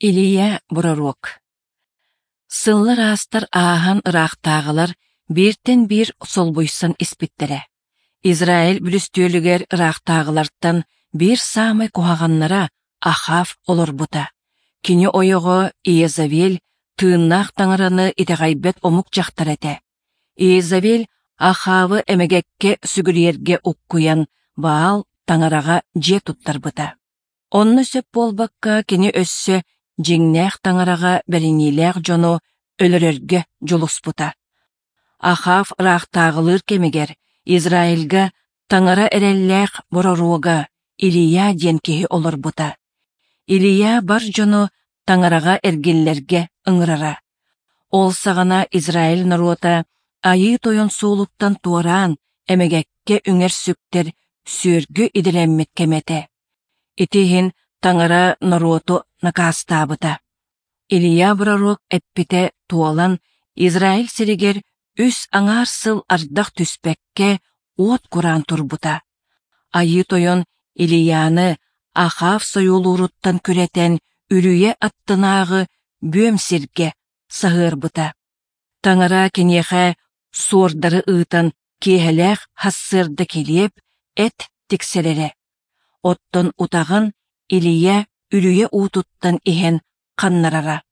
Илия Пророк. Сыллар астар аахан ырақтағылар биртен бир солбуйсан испиттере. Израиль бүлістөлігер ырақтағыларттан бир самай кухағаннара Ахав олорбута. Кини ойығы Иезавель тыыннақ таңыраны итеғайбет омук жақтар әте. Иезавель Ахавы эмегекке сүгірерге уккуян Баал таңыраға же туттарбыта. Онны сөп болбакка кини өссө жеңнәқ таңыраға бәрінеләқ жону өлөрерге жолуспута. Ахав рақтағылыр кемегер Израильга таңыра әрелләқ бороруға Илия денкеhi олорбута. Илия бар жону таңыраға әргеллерге ыңырара. Ол сағана Израиль народа айы тойын суылуттан туаран әмегекке үңер сүктер сөргі иділеммет кемете. Итихин таңыра народу накастабыта. Илия Пророк әппите туалан Израиль сиригер үс аңар сыл ардақ түспекке от куран турбута. Айы тойын Илияны Ахав сойулуруттан күретен үрүйе аттынағы бөм сирге сағырбыта. Таңыра кенеха суордары ыытан кехелек хассырды келеп эт тикселере. Оттон утағын Илия үрүйе утуттан ихен қаннарара.